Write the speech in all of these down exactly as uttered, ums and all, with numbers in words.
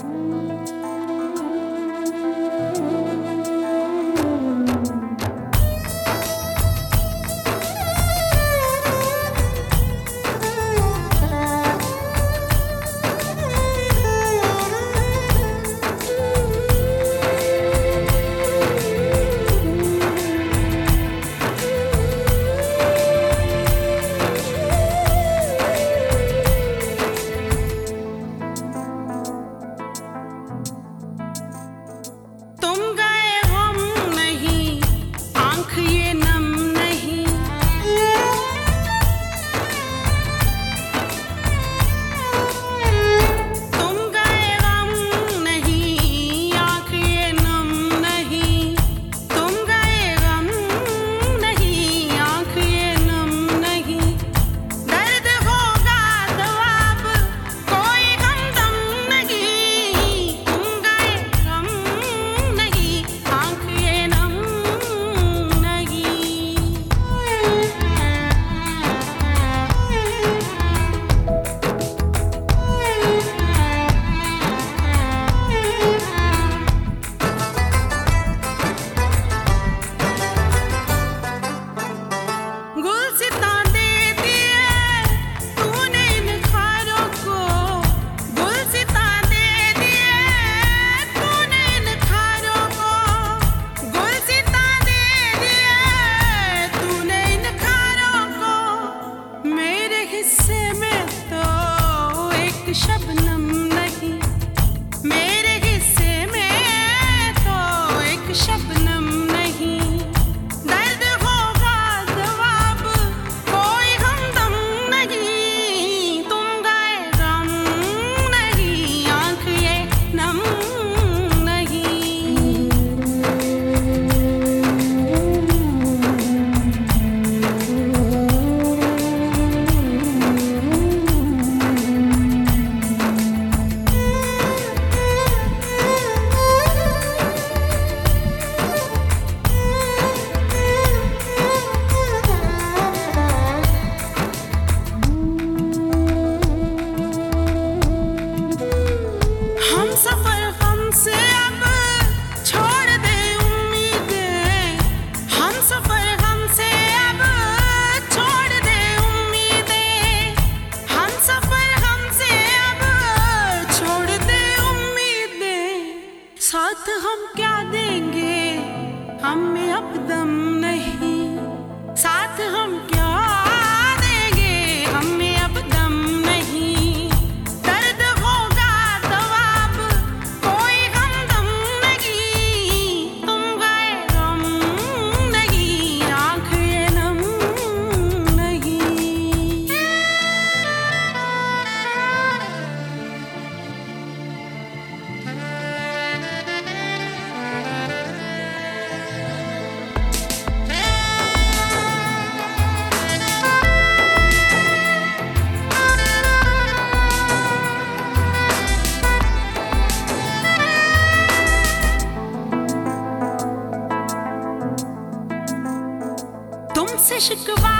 शिकवा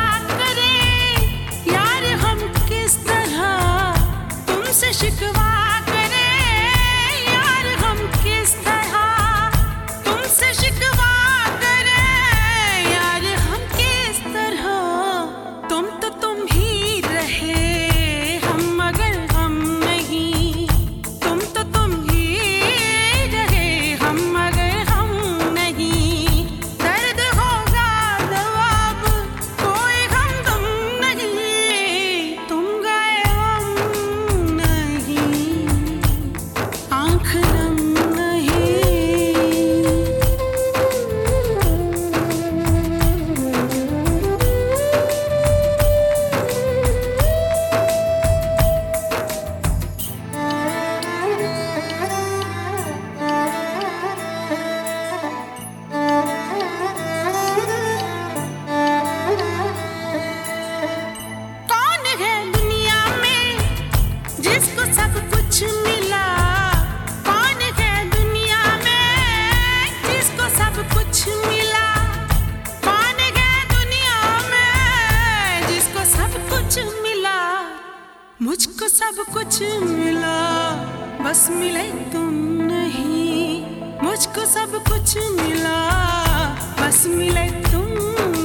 करे यार हम किस तरह, तुमसे शिकवा करे यार हम किस तरह, तुमसे शिकवा करे यार हम किस तरह। तुम तो तुम ही रहे हम मगर हम नहीं, तुम तो तुम ही रहे हम मगर हम नहीं। दर्द होगा जवाब कोई हमदम नहीं, तुम गए हम नहीं, आँख नम नहीं। कौन है दुनिया में जिसको सब कुछ मिला, कौन है दुनिया में जिसको सब कुछ मिला, कौन है दुनिया में जिसको सब कुछ मिला। मुझको सब कुछ मिला, बस मिले तुम नहीं, मुझको सब कुछ मिला, बस मिले तुम